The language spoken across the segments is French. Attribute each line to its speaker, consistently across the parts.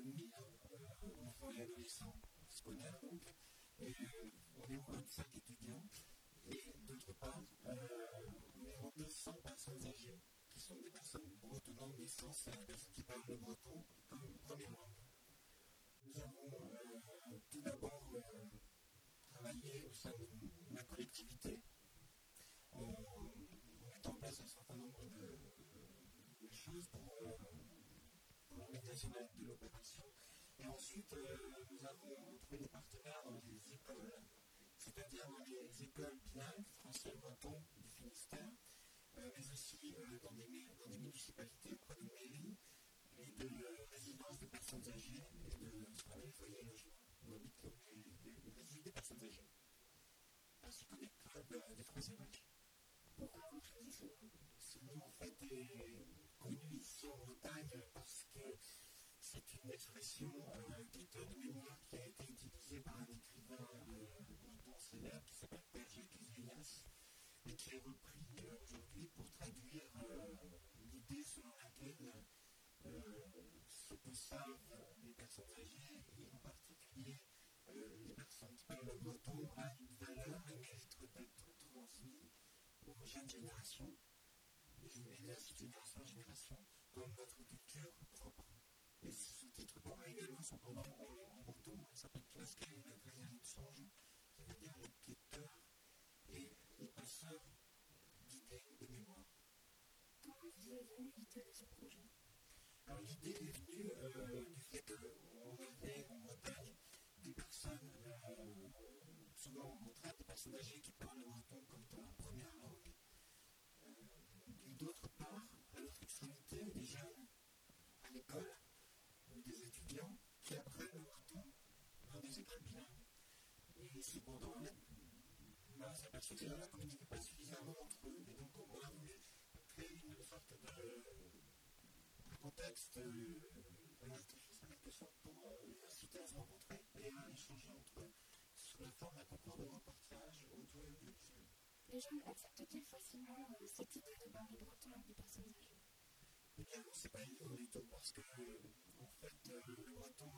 Speaker 1: 1000 enfants et adolescents scolaires, donc, et on est moins de 5 étudiants, et d'autre part, environ 200 personnes âgées, qui sont des personnes bretonnantes naissance, des personnes qui parlent le breton comme première langue. Nous avons tout d'abord travaillé au sein de ma collectivité, en mettant en place un certain nombre de choses pour l'organisation de l'opération. Et ensuite, nous avons trouvé des partenaires dans les écoles, c'est-à-dire dans les écoles bilingues, français et breton du Finistère, mais aussi dans des municipalités, auprès de mairies et de résidences de personnes âgées et de ce qu'on appelle les foyers logements, où habitent des personnes âgées, ainsi que des clubs des troisième âge. Pourquoi vous choisissez ce nom? Ce nom, en fait, est connu ici en Bretagne parce que c'est une expression dite de mémoire qui a été utilisée par un écrivain breton célèbre qui s'appelle Père Jacques Lévinas et qui est repris aujourd'hui pour traduire l'idée selon laquelle ce que savent les personnes âgées et en particulier les personnes qui parlent le breton a une valeur et mérite d'être transmis aux jeunes générations, et ainsi de génération en génération, comme notre culture propre. Et ce titre pourra également s'entendre en breton, il s'appelle Tlaskay, le Grésien de Songe, qui veut dire les quêteurs et les passeurs d'idées de mémoire. Comment vous avez venu l'idée de ce projet? Alors l'idée est venue du fait qu'on avait en Bretagne des personnes, souvent en retraite, des personnes âgées qui parlent le breton comme première langue. Et d'autre part, à l'autre extrémité, des jeunes à l'école ou des étudiants qui apprennent le breton dans des écoles bilingues. Et cependant, on s'est aperçu que les gens ne communiquaient pas suffisamment entre eux, et donc on a voulu créer une sorte de contexte, un artifice en quelque sorte pour les inciter à se rencontrer et à échanger entre eux sous la forme d'un concours de reportage audio et audiovisuel. Les jeunes acceptent-ils facilement cette idée de parler breton avec des personnes âgées? Eh bien, non, c'est pas évident du tout parce que, en fait, le breton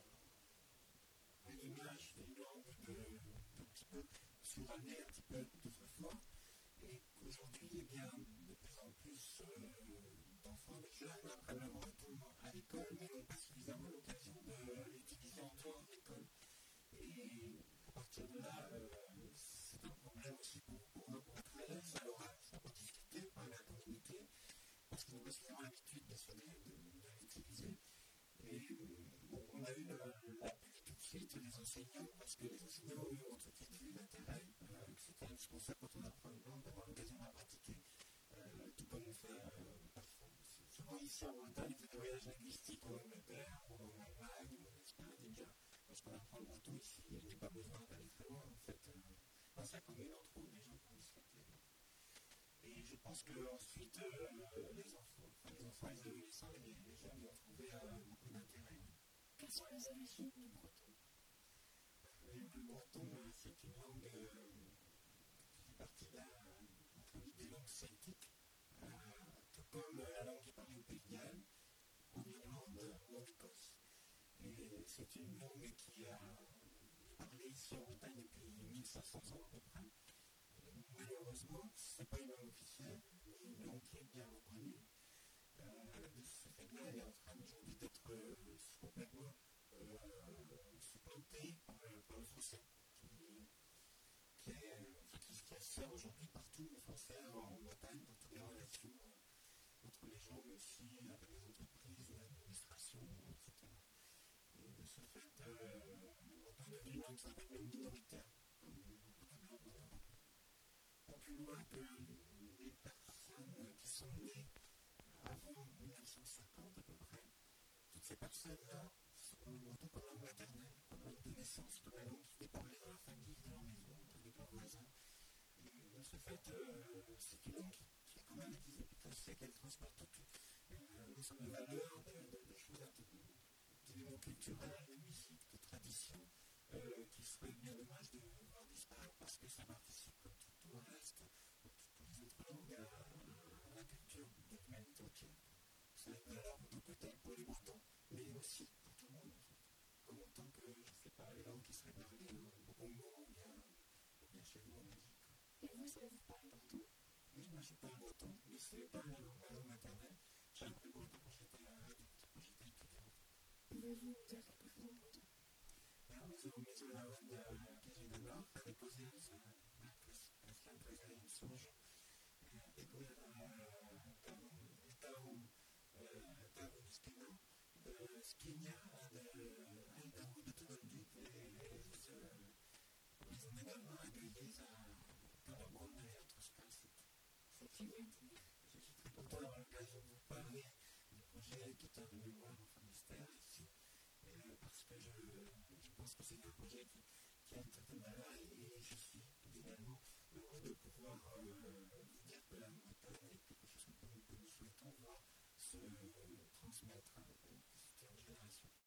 Speaker 1: a l'image d'une langue un petit peu surannée, un petit peu d'autrefois, et qu'aujourd'hui, eh bien, de plus en plus d'enfants, de jeunes apprennent le breton à l'école, mais n'ont pas suffisamment l'occasion de l'utiliser en dehors de l'école. Et à partir de là, c'est un problème aussi pour eux pour être à l'aise à l'oral, pour discuter, parler à la communauté, parce qu'ils n'ont pas suffisamment l'habitude de l'utiliser. Et bon, on a eu l'appui tout de suite des enseignants, parce que les enseignants ont tout de suite vu l'intérêt que c'était indispensable quand on apprend une langue d'avoir l'occasion de la pratiquer, tout comme on fait parfois. Souvent ici en Bretagne, on fait des voyages linguistiques en Angleterre, ou en Allemagne, ou en Espagne, et bien, lorsqu'on apprend le breton ici, il n'y a pas besoin d'aller très loin, en fait. Dans sa commune, on trouve des gens pour discuter. Et je pense qu'ensuite, les enfants et les adolescents, les jeunes y ont trouvé beaucoup d'intérêt. Quelles sont les origines du breton? Le breton, c'est une langue qui fait partie des langues celtiques, tout comme la langue qui est parlée au Pays de Galles, en Irlande ou en Écosse. Et c'est une langue qui a parlé ici en Bretagne depuis 1500 ans à peu près. Malheureusement, ce n'est pas une langue officielle, mais une langue qui est bien reconnue. De ce fait-là, elle est en train aujourd'hui d'être complètement supplantée par le français, qui sert aujourd'hui partout le français en Bretagne, dans toutes les relations entre les gens, mais aussi avec les entreprises, l'administration, etc. Et de ce fait, le breton est devenu une langue qui s'appelle même minoritaire, comme beaucoup de langues en Europe. Pas plus loin que les personnes qui sont nées avant 1950 à peu près, toutes ces personnes-là ont le breton comme langue maternelle, comme langue de naissance, comme la langue qui est parlée dans la famille, dans leur maison, avec leurs voisins. Et de ce fait, c'est une langue qui a quand même été depuis 15 siècles, elle transporte toute une sorte de valeur, de choses, d'éléments culturels, de musique, de traditions, qui serait bien dommage de voir disparaître parce que ça participe, comme tout le reste, comme toutes les autres langues, à la culture de l'humanité entière. C'est une valeur en tant que telle pour les Bretons, mais aussi pour tout le monde. chez vous en Belgique.
Speaker 2: Et vous, ça vous parle breton?
Speaker 1: Oui, moi je parle breton, mais c'est pas ma langue maternelle. J'ai appris le breton quand j'étais adulte, quand j'étais étudiant.
Speaker 2: Pouvez-vous dire quelque chose en breton?
Speaker 1: Zo KGNNA déposé een source ik wil daarom skinia en daarom de toekomst ils ont également accueilli dans leur monde et autres espaces.
Speaker 2: C'est qui veut dire?
Speaker 1: Je suis très content d'avoir l'occasion de vous parler du projet Quitteur de mémoire au Finistère ici, parce que je pense que c'est un projet qui a une certaine valeur et je suis également heureux de pouvoir